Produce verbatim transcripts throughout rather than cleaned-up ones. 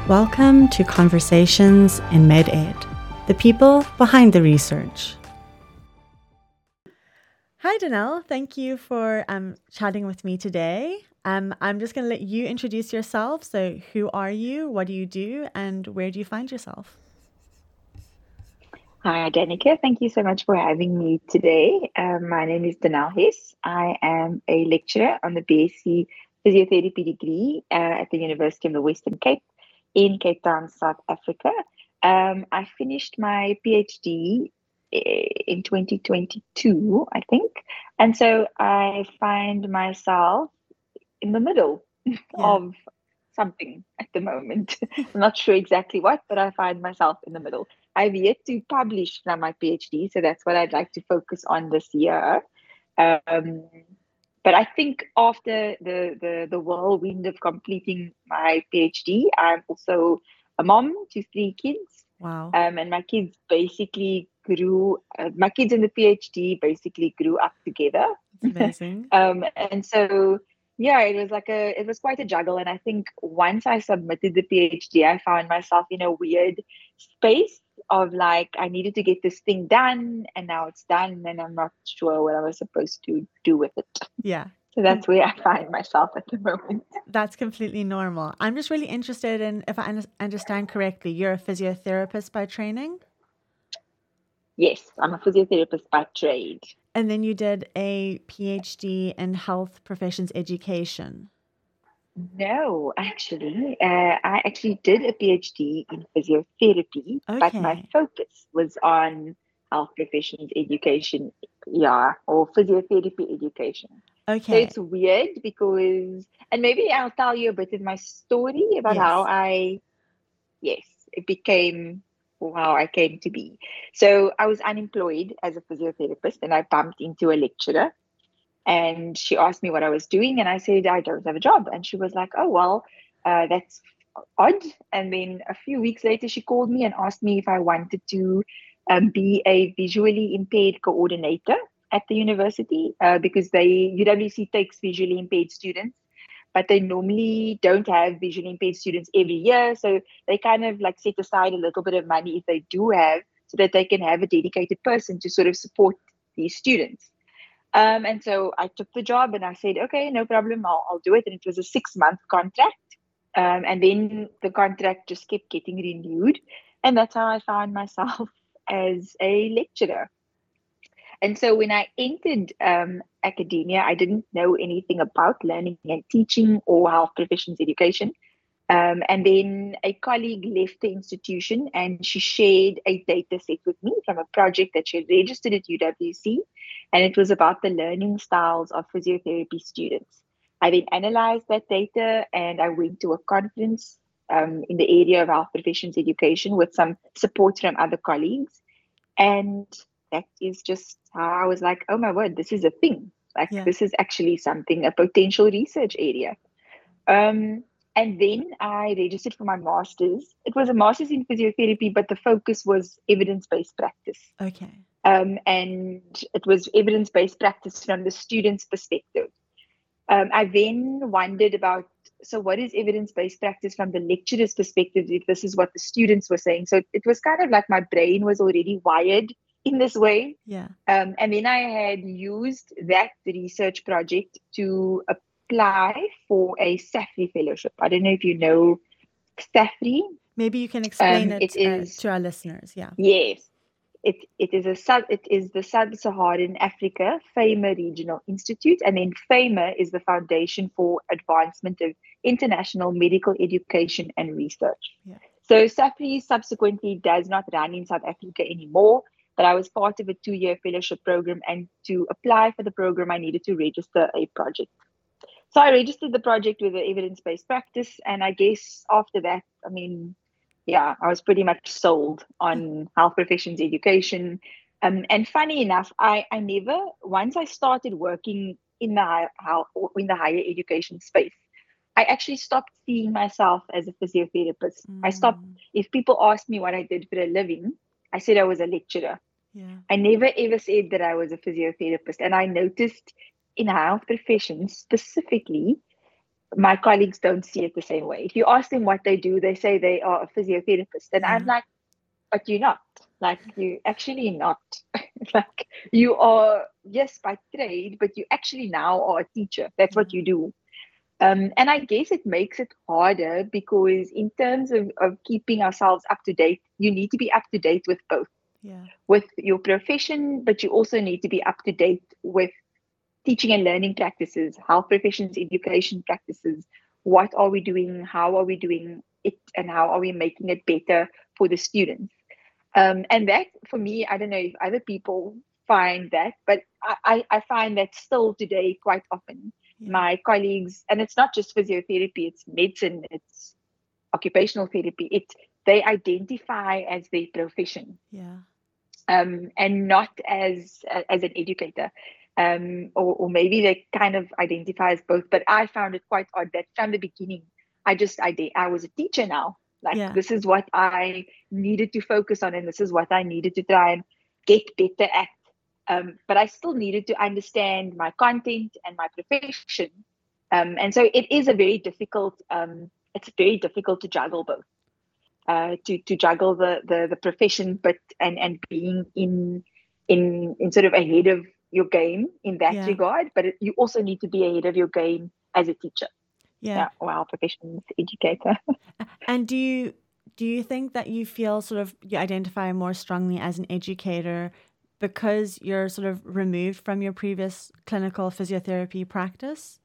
Welcome to Conversations in MedEd, the people behind the research. Hi, Danelle. Thank you for um, chatting with me today. Um, I'm just going to let you introduce yourself. So who are you, what do you do, and where do you find yourself? Hi, Danica. Thank you so much for having me today. Um, my name is Danelle Hess. I am a lecturer on the B S c Physiotherapy degree uh, at the University of the Western Cape in Cape Town, South Africa. Um, I finished my PhD in twenty twenty-two, I think. And so I find myself in the middle Yeah. of something at the moment. I'm not sure exactly what, but I find myself in the middle. I've yet to publish from my PhD, so that's what I'd like to focus on this year. Um, but I think after the, the the whirlwind of completing my PhD, I'm also a mom to three kids. Wow. Um, and my kids basically grew. Uh, my kids and the PhD basically grew up together. It's amazing. um, and so yeah, it was like a it was quite a juggle. And I think once I submitted the PhD, I found myself in a weird space of like I needed to get this thing done, and now it's done, and I'm not sure what I was supposed to do with it. Yeah. So Com- that's where I find myself at the moment. That's completely normal. I'm just really interested in, if I un- understand correctly, you're a physiotherapist by training? Yes, I'm a physiotherapist by trade. And then you did a PhD in health professions education. No, actually, uh, I actually did a PhD in physiotherapy, but my Okay. focus was on health professions education, yeah, or physiotherapy education. So Okay. it's weird because, and maybe I'll tell you a bit of my story about how Yes. I, yes, it became how I came to be. So I was unemployed as a physiotherapist and I bumped into a lecturer and she asked me what I was doing, and I said, I don't have a job. And she was like, oh, well, uh, that's odd. And then a few weeks later, she called me and asked me if I wanted to um, be a visually impaired coordinator at the university uh, because they U W C takes visually impaired students, but they normally don't have visually impaired students every year. So they kind of like set aside a little bit of money if they do have, so that they can have a dedicated person to sort of support these students. Um, and so I took the job and I said, okay, no problem, I'll, I'll do it. And it was a six month contract. Um, and then the contract just kept getting renewed. And that's how I found myself as a lecturer. And so when I entered um, academia, I didn't know anything about learning and teaching or health professions education. Um, and then a colleague left the institution and she shared a data set with me from a project that she had registered at U W C. And it was about the learning styles of physiotherapy students. I then analyzed that data and I went to a conference um, in the area of health professions education with some support from other colleagues. And that is just how I was like, oh my word, this is a thing. Like, Yeah. this is actually something, a potential research area. Um, and then I registered for my master's. It was a master's in physiotherapy, but the focus was evidence based practice. Okay. Um, and it was evidence based practice from the student's perspective. Um, I then wondered about so, what is evidence based practice from the lecturer's perspective if this is what the students were saying? So, it was kind of like my brain was already wired in this way. Yeah. Um, and then I had used that research project to apply for a SAFRI fellowship. I don't know if you know SAFRI. Maybe you can explain Um, it it uh, is, to our listeners. Yeah. yes, it, it is a sub it is the Sub-Saharan Africa FAMER Regional Institute, and then FAMER is the Foundation for Advancement of International Medical Education and Research. Yeah. So SAFRI subsequently does not run in South Africa anymore, but I was part of a two-year fellowship program, and to apply for the program, I needed to register a project. So I registered the project with the evidence-based practice, and I guess after that, I mean, yeah, I was pretty much sold on health professions education. Um, and funny enough, I, I never once I started working in the high, how in the higher education space, I actually stopped seeing myself as a physiotherapist. I stopped. Mm, If people asked me what I did for a living, I said I was a lecturer. yeah. I never ever said that I was a physiotherapist. And I noticed in health professions specifically, my colleagues don't see it the same way. If you ask them what they do, they say they are a physiotherapist. And Yeah. I'm like, but you're not. Like, you actually not. Like, you are, yes, by trade, but you actually now are a teacher. That's Yeah. what you do. Um, and I guess it makes it harder because in terms of, of keeping ourselves up to date, you need to be up to date with both. Yeah. With your profession, but you also need to be up to date with teaching and learning practices, health professions, education practices. What are we doing? How are we doing it? And how are we making it better for the students? Um, and that, for me, I don't know if other people find that, but I, I find that still today quite often. Yeah. My colleagues, and it's not just physiotherapy, it's medicine, it's occupational therapy, it's they identify as their profession. Yeah. Um, and not as as an educator. Um, or, or maybe they kind of identify as both, but I found it quite odd that from the beginning, I just I did, I was a teacher now. Like, Yeah. this is what I needed to focus on, and this is what I needed to try and get better at. Um, but I still needed to understand my content and my profession. Um, and so it is a very difficult. Um, it's very difficult to juggle both. Uh, to to juggle the, the the profession, but and and being in in in sort of ahead of your game in that Yeah. regard, but it, you also need to be ahead of your game as a teacher. Yeah. Yeah, or our profession's educator. And do you do you think that you feel sort of you identify more strongly as an educator because you're sort of removed from your previous clinical physiotherapy practice?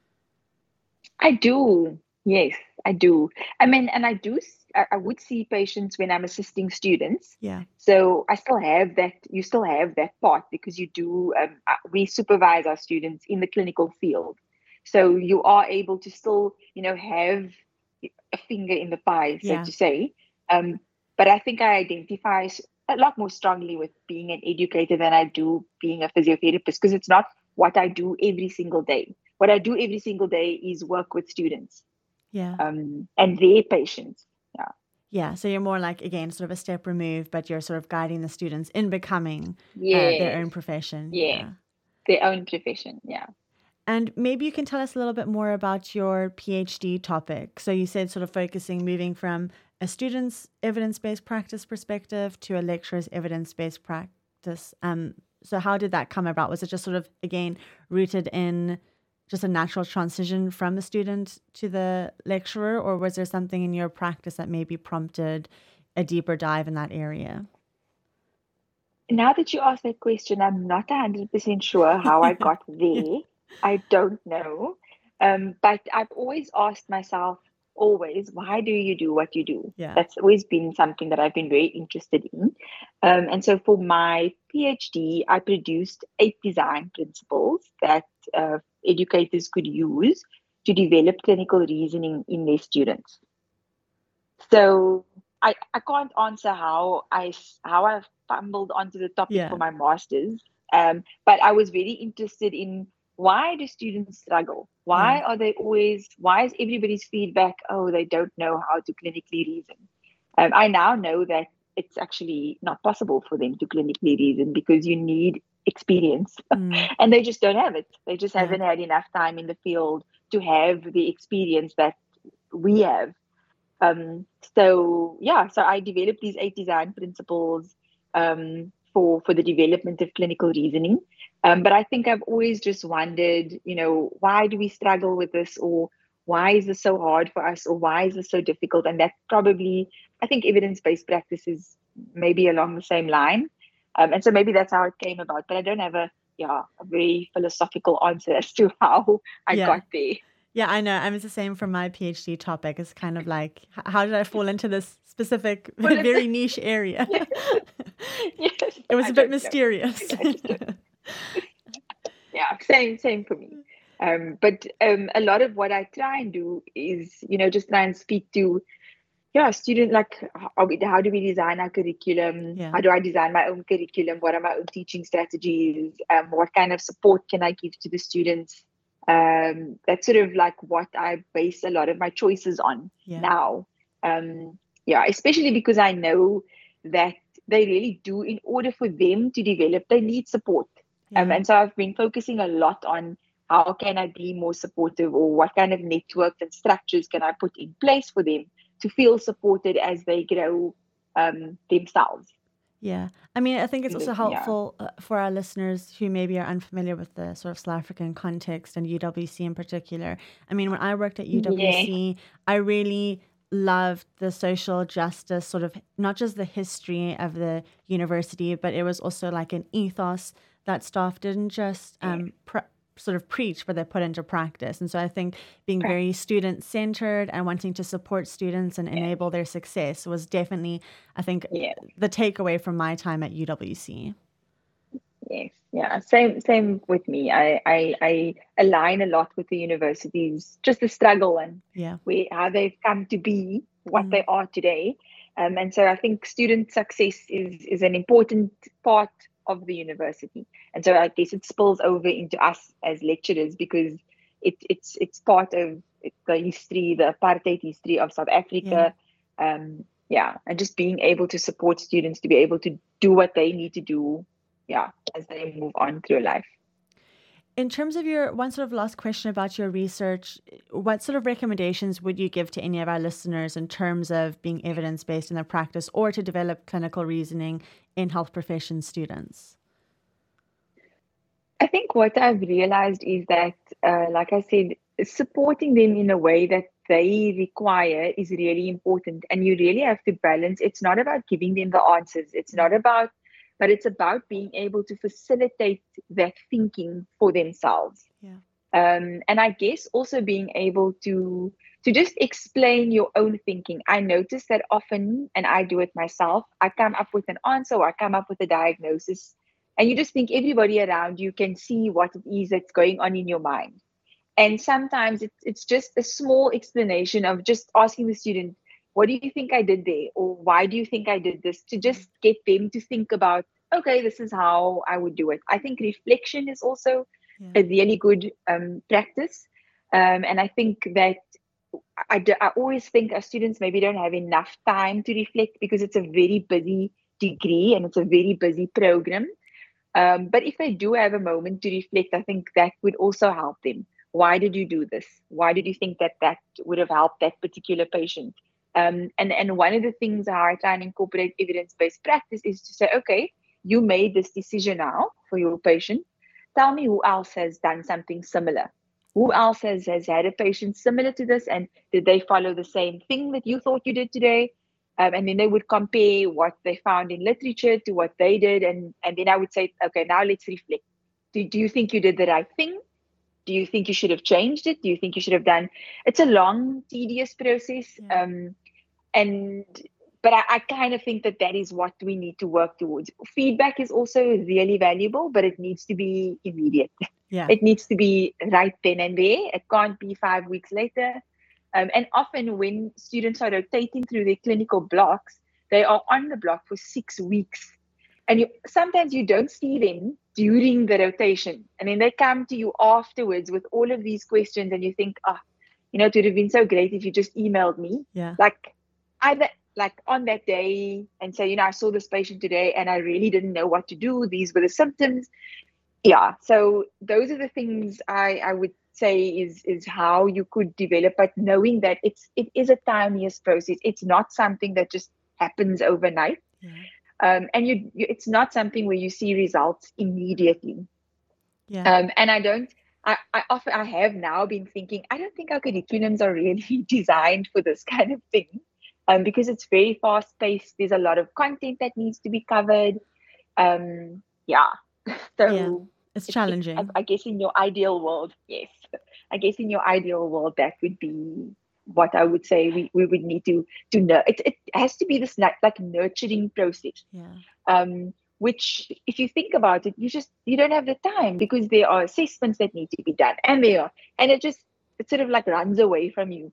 I do. Yes, I do. I mean, and I do, I, I would see patients when I'm assisting students. Yeah. So I still have that, you still have that part because you do, um, we supervise our students in the clinical field. So you are able to still, you know, have a finger in the pie, so Yeah. to say. Um, but I think I identify a lot more strongly with being an educator than I do being a physiotherapist because it's not what I do every single day. What I do every single day is work with students. Yeah. Um, and their patients. Yeah. Yeah. So you're more like, again, sort of a step removed, but you're sort of guiding the students in becoming Yes. uh, their own profession. Yeah. Yeah. Their own profession. Yeah. And maybe you can tell us a little bit more about your PhD topic. So you said sort of focusing, moving from a student's evidence-based practice perspective to a lecturer's evidence-based practice. Um, so how did that come about? Was it just sort of, again, rooted in just a natural transition from the student to the lecturer, or was there something in your practice that maybe prompted a deeper dive in that area? Now that you ask that question, I'm not one hundred percent sure how I got there. I don't know. Um, but I've always asked myself, always, why do you do what you do? Yeah. That's always been something that I've been very interested in. Um, and so for my PhD, I produced eight design principles that uh, educators could use to develop clinical reasoning in their students. So I, I can't answer how I how I fumbled onto the topic Yeah. for my master's, um, but I was very interested in why do students struggle? Why Yeah. are they always? Why is everybody's feedback? Oh, they don't know how to clinically reason. Um, I now know that it's actually not possible for them to clinically reason because you need experience, Mm. and they just don't have it. They just Yeah. haven't had enough time in the field to have the experience that we have. Um, so yeah, so I developed these eight design principles um, for for the development of clinical reasoning. Um, but I think I've always just wondered, you know, why do we struggle with this, or why is this so hard for us, or why is this so difficult? And that probably, I think, evidence-based practice is maybe along the same line. Um, and so maybe that's how it came about. But I don't have a yeah a very philosophical answer as to how I Yeah. got there. Yeah, I know. I mean, it's the same for my PhD topic. It's kind of like, h- how did I fall into this specific, Well, it's- very niche area? Yes. Yes, It was I a bit don't know. mysterious. I just don't- Yeah, same, same for me. Um, but um, a lot of what I try and do is, you know, just try and speak to, yeah, student like how, we, how do we design our curriculum? Yeah. How do I design my own curriculum? What are my own teaching strategies? Um, what kind of support can I give to the students? Um, that's sort of like what I base a lot of my choices on Yeah. now. Um, yeah, especially because I know that they really do, in order for them to develop, they need support. Um, Yeah. and so I've been focusing a lot on how can I be more supportive, or what kind of networks and structures can I put in place for them to feel supported as they grow um, themselves. Yeah. I mean, I think it's also Yeah. helpful uh, for our listeners who maybe are unfamiliar with the sort of South African context and U W C in particular. I mean, when I worked at U W C, yeah. I really loved the social justice, sort of not just the history of the university, but it was also like an ethos that staff didn't just um, pre- sort of preach, but they put into practice. And so I think being very student-centered and wanting to support students and enable their success was definitely, I think, yeah. the takeaway from my time at U W C. Yes, yeah, same same with me. I, I, I align a lot with the universities, just the struggle and yeah. where, how they've come to be what mm. they are today. Um, and so I think student success is, is an important part of the university. And so I guess it spills over into us as lecturers, because it, it's it's part of the history, the apartheid history of South Africa. Yeah. Um, yeah, and just being able to support students to be able to do what they need to do, yeah, as they move on through life. In terms of your one sort of last question about your research, what sort of recommendations would you give to any of our listeners in terms of being evidence-based in their practice or to develop clinical reasoning in health profession students? I think what I've realized is that, uh, like I said, supporting them in a way that they require is really important. And you really have to balance. It's not about giving them the answers. It's not about, but it's about being able to facilitate that thinking for themselves. Yeah. Um, and I guess also being able to to just explain your own thinking. I notice that often, and I do it myself, I come up with an answer or I come up with a diagnosis, and you just think everybody around you can see what it is that's going on in your mind. And sometimes it's it's just a small explanation of just asking the student, what do you think I did there? Or why do you think I did this? To just get them to think about, okay, this is how I would do it. I think reflection is also yeah. a really good um, practice. Um, and I think that I, do, I always think our students maybe don't have enough time to reflect because it's a very busy degree and it's a very busy program. Um, but if they do have a moment to reflect, I think that would also help them. Why did you do this? Why did you think that that would have helped that particular patient? Um, and, and one of the things how I try and incorporate evidence-based practice is to say, okay, you made this decision now for your patient. Tell me who else has done something similar. Who else has, has had a patient similar to this? And did they follow the same thing that you thought you did today? Um, and then they would compare what they found in literature to what they did. And, and then I would say, okay, now let's reflect. Do, do you think you did the right thing? Do you think you should have changed it? Do you think you should have done? It's a long, tedious process. Yeah. Um, and but I, I kind of think that that is what we need to work towards. Feedback is also really valuable, but it needs to be immediate. Yeah. It needs to be right then and there. It can't be five weeks later. Um, and often when students are rotating through their clinical blocks, they are on the block for six weeks. And you, sometimes you don't see them during the rotation. And then they come to you afterwards with all of these questions and you think, ah, oh, you know, it would have been so great if you just emailed me. Yeah. Like either like on that day and say, you know, I saw this patient today and I really didn't know what to do. These were the symptoms. Yeah. So those are the things I, I would say is is how you could develop, but knowing that it's it is a tiniest process. It's not something that just happens overnight. Yeah. Um, and you, you, it's not something where you see results immediately. Yeah. Um, and I don't, I, I often, I have now been thinking, I don't think our curriculums are really designed for this kind of thing, um, because it's very fast paced. There's a lot of content that needs to be covered. Um, yeah. So yeah. It's challenging. It, I, I guess in your ideal world, yes. I guess in your ideal world, that would be what I would say we, we would need to to know. It it has to be this like, like nurturing process. Yeah. Um, which if you think about it, you just you don't have the time because there are assessments that need to be done, and they are, and it just it sort of like runs away from you.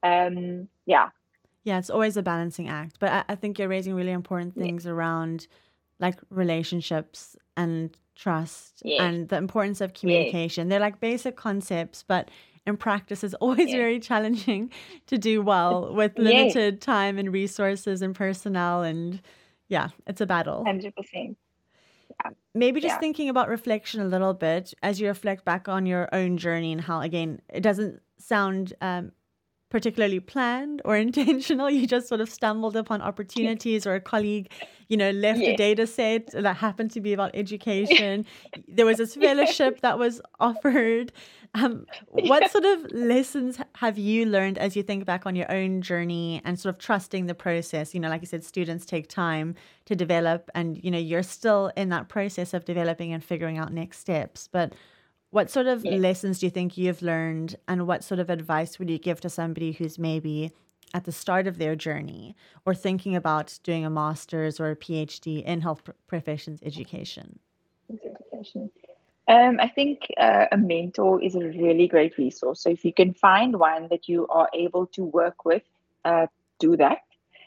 Um, yeah. Yeah, it's always a balancing act. But I, I think you're raising really important things yeah. around like relationships and trust yeah. and the importance of communication. Yeah. They're like basic concepts, but in practice it's always yeah. very challenging to do well with limited yeah. time and resources and personnel. And yeah, it's a battle. one hundred percent. Maybe just Yeah. thinking about reflection a little bit as you reflect back on your own journey and how, again, it doesn't sound um, particularly planned or intentional. You just sort of stumbled upon opportunities, or a colleague, you know, left a Yes. data set that happened to be about education. There was this fellowship that was offered. Um, what sort of lessons have you learned as you think back on your own journey and sort of trusting the process? You know, like you said, students take time to develop, and, you know, you're still in that process of developing and figuring out next steps. But what sort of Yes. lessons do you think you've learned, and what sort of advice would you give to somebody who's maybe at the start of their journey or thinking about doing a master's or a PhD in health professions education? Education. Um, I think uh, a mentor is a really great resource. So if you can find one that you are able to work with, uh, do that.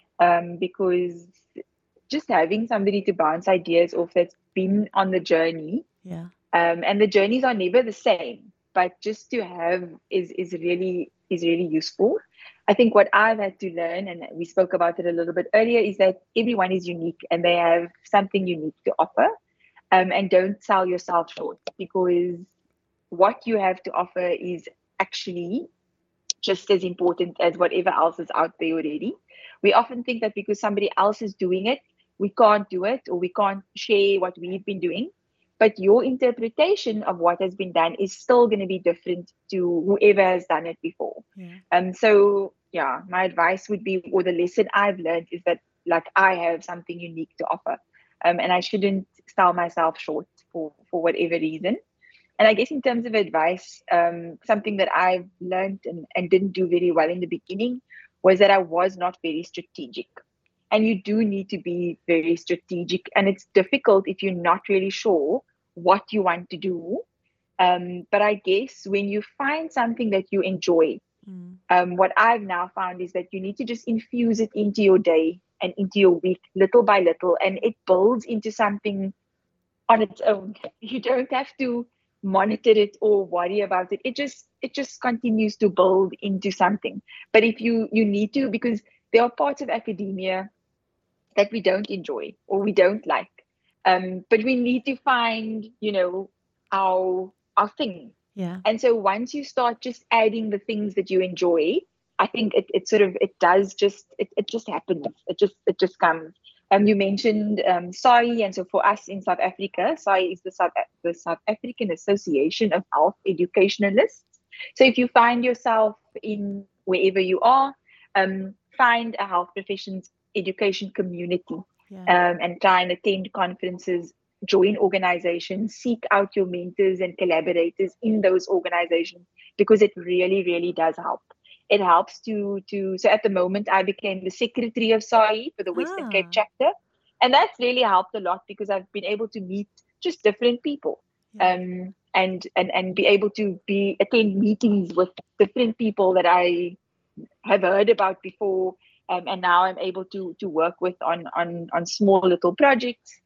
Um, because just having somebody to bounce ideas off that's been on the journey, Yeah. um, and the journeys are never the same, but just to have is is really is really useful. I think what I've had to learn, and we spoke about it a little bit earlier, is that everyone is unique and they have something unique to offer. Um, and don't sell yourself short, because what you have to offer is actually just as important as whatever else is out there already. We often think that because somebody else is doing it, we can't do it, or we can't share what we've been doing. But your interpretation of what has been done is still going to be different to whoever has done it before. Yeah. Um, so, yeah, my advice would be, or the lesson I've learned is that, like, I have something unique to offer. Um, and I shouldn't sell myself short for, for whatever reason. And I guess in terms of advice, um, something that I've learned and, and didn't do very well in the beginning was that I was not very strategic. And you do need to be very strategic. And it's difficult if you're not really sure what you want to do. Um, but I guess when you find something that you enjoy, Mm. um, what I've now found is that you need to just infuse it into your day and into your week, little by little, and it builds into something on its own. You don't have to monitor it or worry about it. It just it just continues to build into something. But if you you need to, because there are parts of academia that we don't enjoy or we don't like, um, but we need to find, you know, our our thing. Yeah. And so once you start just adding the things that you enjoy, I think it, it sort of it does just it, it just happens. It just it just comes. Um, you mentioned um, S A I, and so for us in South Africa, S A I is the South the South African Association of Health Educationalists. So if you find yourself in wherever you are, um, find a health professions education community, Yeah. um, and try and attend conferences, join organizations, seek out your mentors and collaborators in those organizations, because it really, really does help. It helps to, to so at the moment, I became the secretary of S A I for the Western Cape Ah. chapter. And that's really helped a lot because I've been able to meet just different people. Yeah. Um, and, and, and be able to be attend meetings with different people that I have heard about before. Um, and now I'm able to to work with on on on small little projects.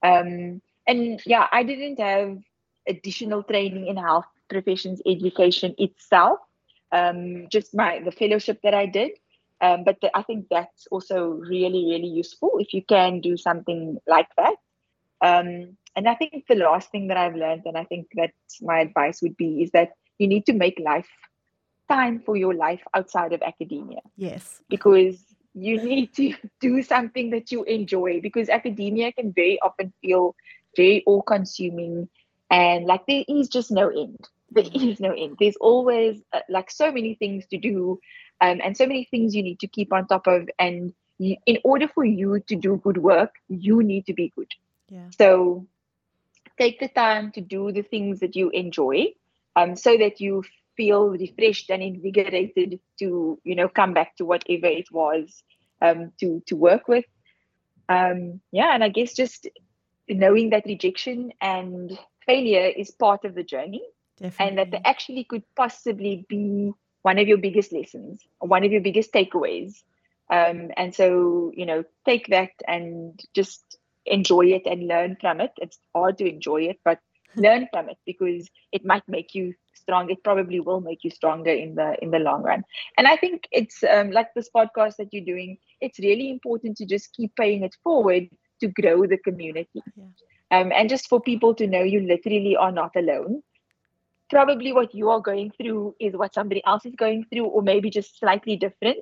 Um, and yeah, I didn't have additional training in health professions education itself. Um, just my the fellowship that I did. Um, but the, I think that's also really really useful if you can do something like that. Um, and I think the last thing that I've learned, and I think that my advice would be, is that you need to make life time for your life outside of academia, Yes. because you need to do something that you enjoy, because academia can very often feel very all consuming, and like there is just no end. There Yeah. is no end. There's always uh, like so many things to do, um, and so many things you need to keep on top of. And you, in order for you to do good work, you need to be good. Yeah. So take the time to do the things that you enjoy, um, so that you feel refreshed and invigorated to, you know, come back to whatever it was, um, to to work with. Um, yeah, and I guess just knowing that rejection and failure is part of the journey, and that they Definitely. actually could possibly be one of your biggest lessons, one of your biggest takeaways. Um, and so, you know, take that and just enjoy it and learn from it. It's hard to enjoy it, but learn from it, because it might make you strong. It probably will make you stronger in the in the long run. And I think it's um, like this podcast that you're doing. It's really important to just keep paying it forward to grow the community. Yeah. Um, and just for people to know you literally are not alone. Probably what you are going through is what somebody else is going through, or maybe just slightly different.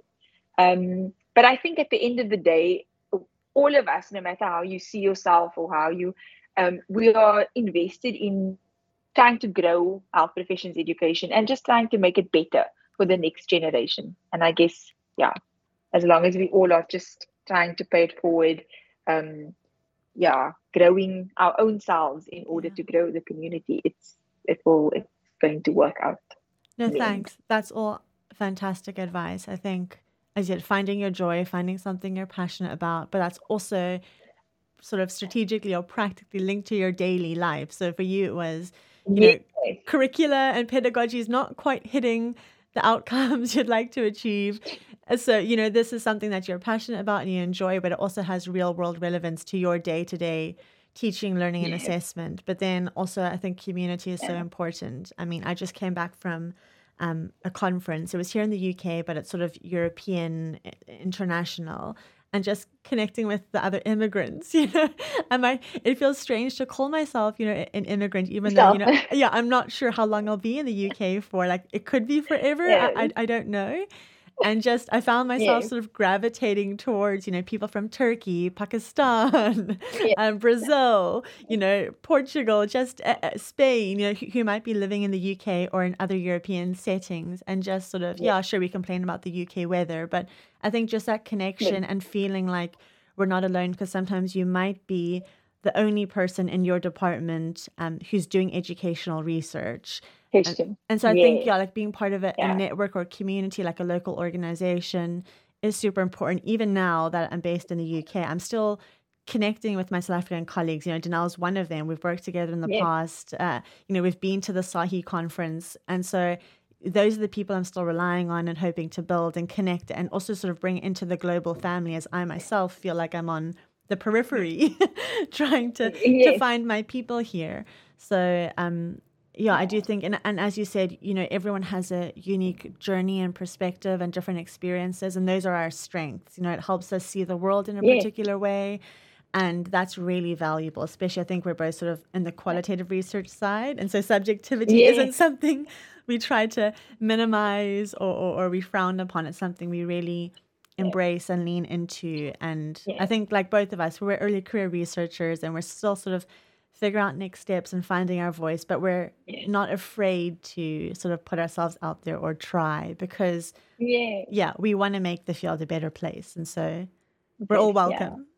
Um, but I think at the end of the day, all of us, no matter how you see yourself or how you, um, we are invested in trying to grow health professions education and just trying to make it better for the next generation. And I guess, yeah, as long as we all are just trying to pay it forward, um, yeah, growing our own selves in order Yeah. to grow the community, it's it will it's going to work out. No, in the end. thanks. That's all fantastic advice. I think, as yet, finding your joy, finding something you're passionate about, but that's also sort of strategically or practically linked to your daily life. So for you, it was, you know, Yes. curricula and pedagogy is not quite hitting the outcomes you'd like to achieve. So, you know, this is something that you're passionate about and you enjoy, but it also has real world relevance to your day to day teaching, learning, and Yes. assessment. But then also, I think community is so Yeah. important. I mean, I just came back from um, a conference. It was here in the U K, but it's sort of European, i- international, and just connecting with the other immigrants. You know, am I? It feels strange to call myself, you know, an immigrant, even though, you know, Self. yeah, I'm not sure how long I'll be in the U K for. Like, it could be forever. I, I, Yes. I don't know. And just, I found myself Yes. sort of gravitating towards, you know, people from Turkey, Pakistan, Yeah. um, Brazil, you know, Portugal, just uh, uh, Spain, you know, who, who might be living in the U K or in other European settings, and just sort of, yeah, sure, we complain about the U K weather, but I think just that connection and feeling like we're not alone, because sometimes you might be the only person in your department um, who's doing educational research. And, Question. and so I think, Yes. yeah, like being part of a, a Yeah. network or community, like a local organization, is super important. Even now that I'm based in the U K, I'm still connecting with my South African colleagues. You know, Danelle's one of them. We've worked together in the Yes. past. Uh, you know, we've been to the Sahi conference. And so those are the people I'm still relying on and hoping to build and connect and also sort of bring into the global family, as I myself feel like I'm on the periphery trying to, to Yes. find my people here. So, um, yeah, I do think, and, and as you said, you know, everyone has a unique journey and perspective and different experiences, and those are our strengths. You know, it helps us see the world in a Yes. particular way, and that's really valuable, especially I think we're both sort of in the qualitative research side, and so subjectivity Yes. isn't something we try to minimize or, or, or we frown upon. It's something we really embrace and lean into. And Yes. I think, like both of us, we're early career researchers and we're still sort of figure out next steps and finding our voice, but we're Yes. not afraid to sort of put ourselves out there or try, because Yes. yeah, we want to make the field a better place, and so we're all Yes. Yeah. welcome.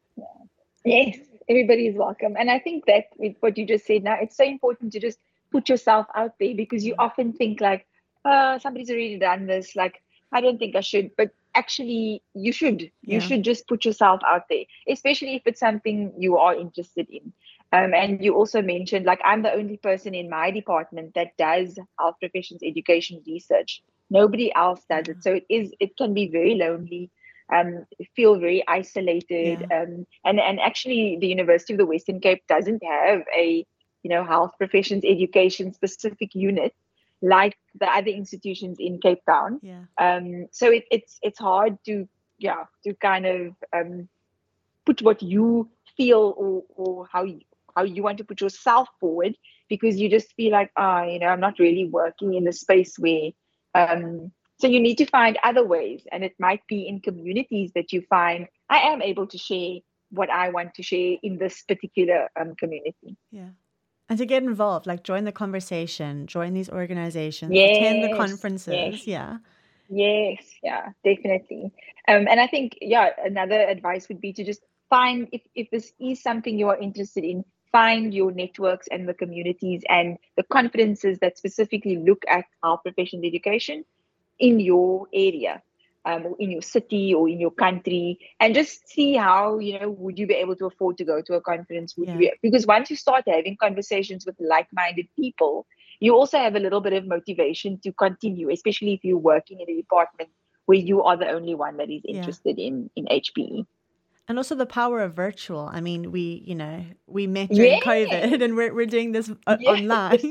Yes, everybody is welcome. And I think that with what you just said now, it's so important to just put yourself out there, because you often think like, oh, somebody's already done this. Like, I don't think I should. But actually, you should. You Yeah. should just put yourself out there, especially if it's something you are interested in. Um, and you also mentioned, like, I'm the only person in my department that does health professions education research. Nobody else does it. So it is, it can be very lonely. Um, feel very isolated. Yeah. Um, and, and actually, the University of the Western Cape doesn't have a, you know, health professions education specific unit like the other institutions in Cape Town. Yeah. Um, so it, it's it's hard to, yeah, to kind of um, put what you feel or, or how you, how you want to put yourself forward, because you just feel like, ah, oh, you know, I'm not really working in the space where, um, so you need to find other ways. And it might be in communities that you find, I am able to share what I want to share in this particular um, community. Yeah. And to get involved, like join the conversation, join these organizations, Yes, attend the conferences. yes. Yeah. Yes, yeah, definitely. Um, and I think, yeah, another advice would be to just find, if, if this is something you are interested in, find your networks and the communities and the conferences that specifically look at health professions education in your area, um, or in your city or in your country, and just see how, you know, would you be able to afford to go to a conference? Would Yeah. you be, because once you start having conversations with like-minded people, you also have a little bit of motivation to continue, especially if you're working in a department where you are the only one that is interested yeah. in, in H P E. And also the power of virtual. I mean, we, you know, we met during yes. COVID and we're, we're doing this uh, yes. online.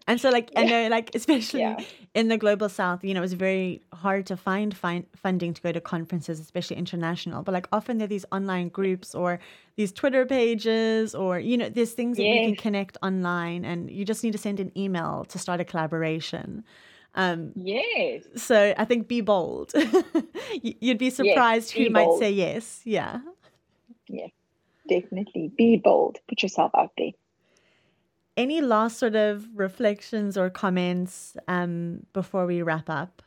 And so, like, I know, like, especially Yeah. in the global south, you know, it's very hard to find find funding to go to conferences, especially international. But like, often there are these online groups or these Twitter pages, or, you know, there's things that we can Yes. connect online, and you just need to send an email to start a collaboration. Um, Yes. so I think be bold. Y- You'd be surprised who be might bold. say yes. Yeah. Yes, definitely. Be bold. Put yourself out there. Any last sort of reflections or comments um, before we wrap up?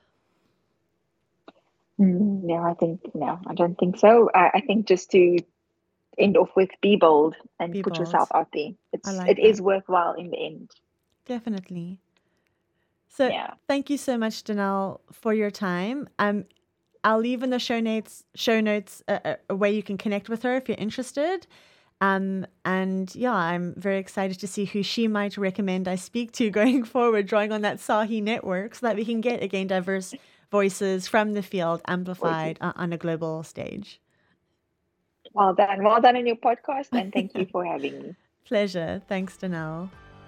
Mm, no, I think, no, I don't think so. I, I think just to end off with be bold and Be put bold. yourself out there. It's, I like it is that. worthwhile in the end. Definitely. So Yeah. thank you so much, Danelle, for your time. Um, I'll leave in the show notes show notes a, a way you can connect with her if you're interested. Um, and yeah, I'm very excited to see who she might recommend I speak to going forward, drawing on that SAHI network, so that we can get, again, diverse voices from the field amplified uh, on a global stage. Well done. Well done on your podcast, and thank you for having me. Pleasure. Thanks, Danelle.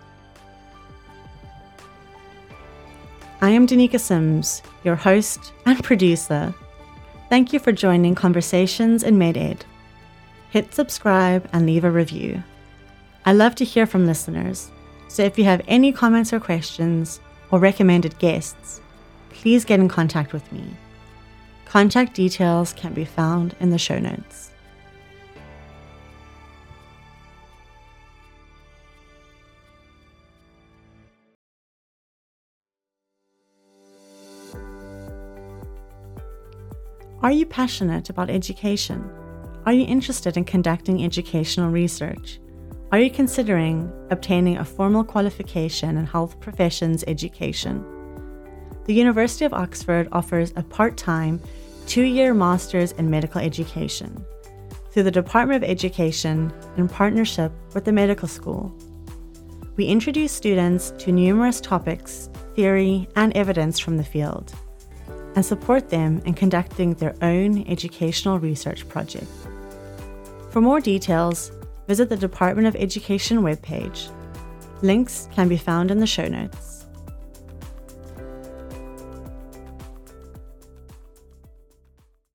I am Danica Sims, your host and producer. Thank you for joining Conversations in MedEd. Hit subscribe and leave a review. I love to hear from listeners, so if you have any comments or questions or recommended guests, please get in contact with me. Contact details can be found in the show notes. Are you passionate about education? Are you interested in conducting educational research? Are you considering obtaining a formal qualification in health professions education? The University of Oxford offers a part-time, two-year Master's in Medical Education through the Department of Education in partnership with the medical school. We introduce students to numerous topics, theory, and evidence from the field, and support them in conducting their own educational research project. For more details, visit the Department of Education webpage. Links can be found in the show notes.